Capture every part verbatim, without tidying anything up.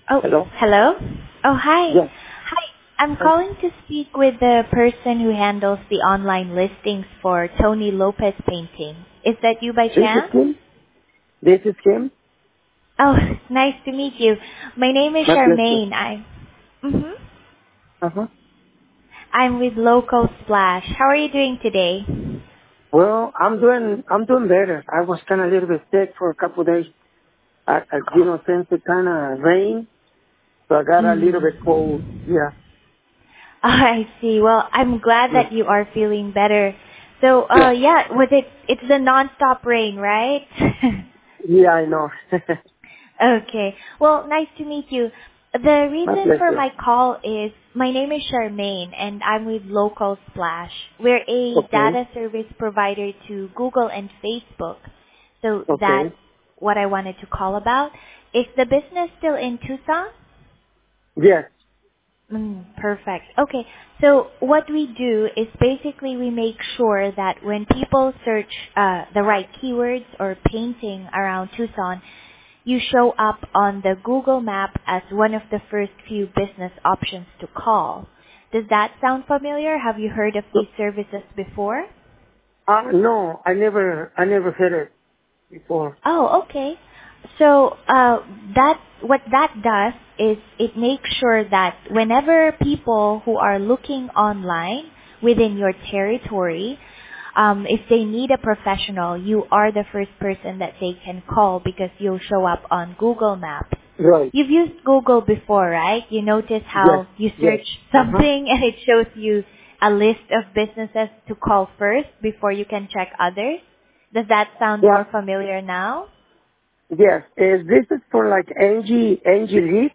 Oh, Hello? hello? Oh, hi. Yes. Hi. I'm Hi. calling to speak with the person who handles the online listings for Tony Lopez painting. Is that you by This is chance? Kim. This is Kim. Oh, nice to meet you. My name is My pleasure. Charmaine. I, mm-hmm. Uh-huh. I'm with Local Splash. How are you doing today? Well, I'm doing, I'm doing better. I was kind of a little bit sick for a couple of days. I, I you know, since it kind of rained, so I got a little bit cold. Mm. Yeah. Oh, I see. Well, I'm glad Yeah. that you are feeling better. So, uh, Yeah. yeah, with it, it's the non-stop rain, right? Yeah, I know. Okay. Well, nice to meet you. The My reason for pleasure. my call is my name is Charmaine and I'm with Local Splash. We're a Okay. data service provider to Google and Facebook. So that's Okay. what I wanted to call about. Is the business still in Tucson? Yes. Mm, perfect. Okay. So what we do is basically we make sure that when people search uh, the right keywords or painting around Tucson, you show up on the Google map as one of the first few business options to call. Does that sound familiar? Have you heard of So, these services before? uh, no, I never, I never heard it before. Oh, okay. So uh, that what that does is it makes sure that whenever people who are looking online within your territory, um, if they need a professional, you are the first person that they can call because you'll show up on Google Maps. Right. You've used Google before, right? You notice Yes. how you Yes. search Uh-huh. something and it shows you a list of businesses to call first before you can check others. Does that sound Yeah. more familiar now? Yes. Is this is for like Angie, Angie Leak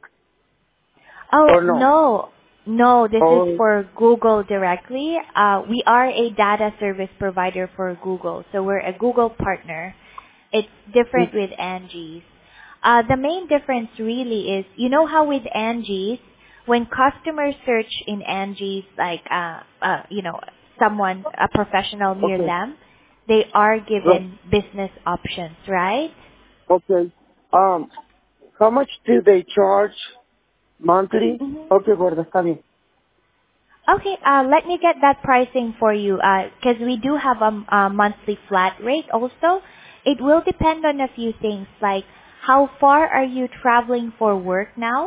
Oh, or no? no. No, this is Oh, for Google directly. Uh, we are a data service provider for Google, so we're a Google partner. It's different with Angie's. Uh, the main difference really is, you know how with Angie's, when customers search in Angie's, like, uh, uh, you know, someone, a professional near okay. them, they are Right. given business options, right? Okay. Um, how much do they charge monthly? Mhm. Okay, gorda, está bien. Okay, uh, let me get that pricing for you, because we do have a, a monthly flat rate also. It will depend on a few things, like how far are you traveling for work now?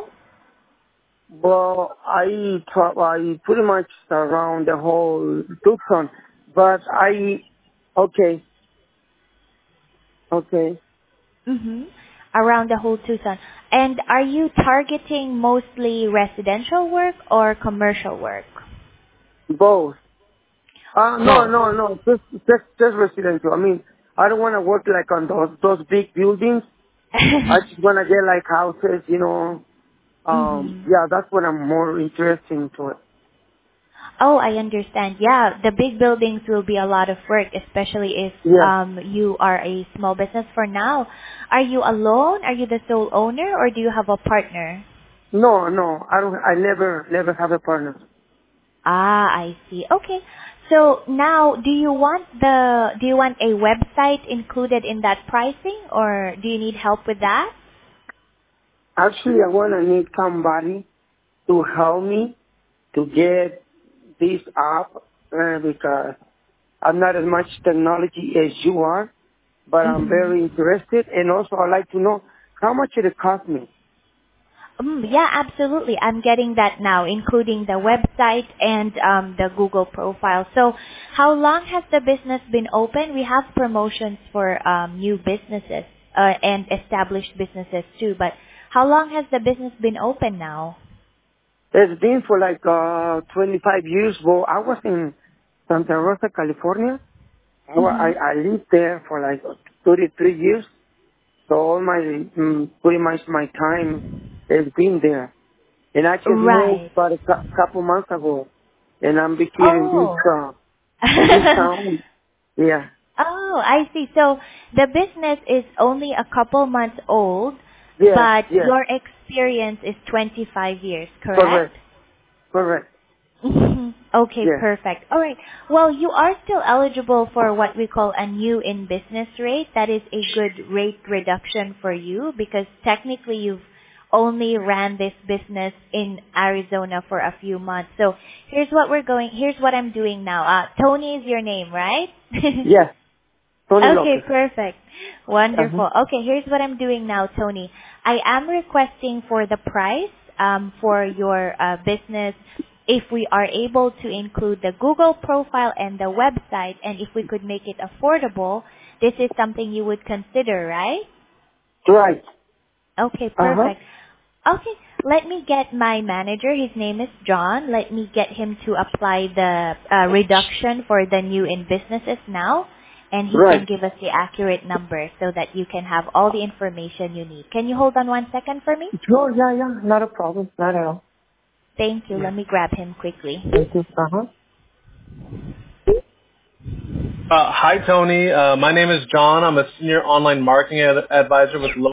Well, I tra- I pretty much around the whole Tucson, but I, okay, okay, Mm-hmm. Around the whole Tucson. And are you targeting mostly residential work or commercial work? both. Uh, no, Both. no, no, just, just, just residential. I mean, I don't want to work like on those, those big buildings. I just want to get like houses, you know. Um, Mm-hmm. yeah, that's what I'm more interested into it. Oh, I understand. Yeah, the big buildings will be a lot of work, especially if Yeah. um, you are a small business for now. Are you alone? Are you the sole owner, or do you have a partner? No, no, I don't, I never, never have a partner. Ah, I see. Okay. So now, do you want the do you want a website included in that pricing, or do you need help with that? Actually, I want to need somebody to help me to get this up uh, because I'm not as much technology as you are, but I'm Mm-hmm. very interested. And also, I'd like to know how much it cost me. Mm, yeah, absolutely. I'm getting that now, including the website and um, the Google profile. So, how long has the business been open? We have promotions for um, new businesses uh, and established businesses too. But how long has the business been open now? It's been for like uh, twenty-five years. Well, I was in Santa Rosa, California. I, wa- I, Mm-hmm. I lived there for like thirty-three years. So all my, mm, pretty much my time has been there. And I just moved Right. about a cou- couple months ago. And I'm be here in this, Oh. uh, in this town. Yeah. Oh, I see. So the business is only a couple months old, Yes, but yes. your experience is twenty-five years, correct? Correct. Correct. Mhm. Okay, Yes. perfect. All right. Well, you are still eligible for what we call a new in business rate. That is a good rate reduction for you because technically you've only ran this business in Arizona for a few months. So here's what we're going, here's what I'm doing now. Uh, Tony is your name, right? Yes, Tony Okay, Lopez. perfect. Uh-huh. Wonderful. Okay, here's what I'm doing now, Tony. I am requesting for the price um, for your uh, business if we are able to include the Google profile and the website, and if we could make it affordable, this is something you would consider, right? Right. Okay, Uh-huh. perfect. Okay, let me get my manager. His name is John. Let me get him to apply the uh, reduction for the new in businesses now, and he can Right. give us the accurate number so that you can have all the information you need. Can you hold on one second for me? Sure, yeah, yeah. Not a problem. Not at all. Thank you. Let me grab him quickly. Thank you. Uh-huh. Uh, hi, Tony. Uh, my name is John. I'm a senior online marketing ad- advisor with Lo-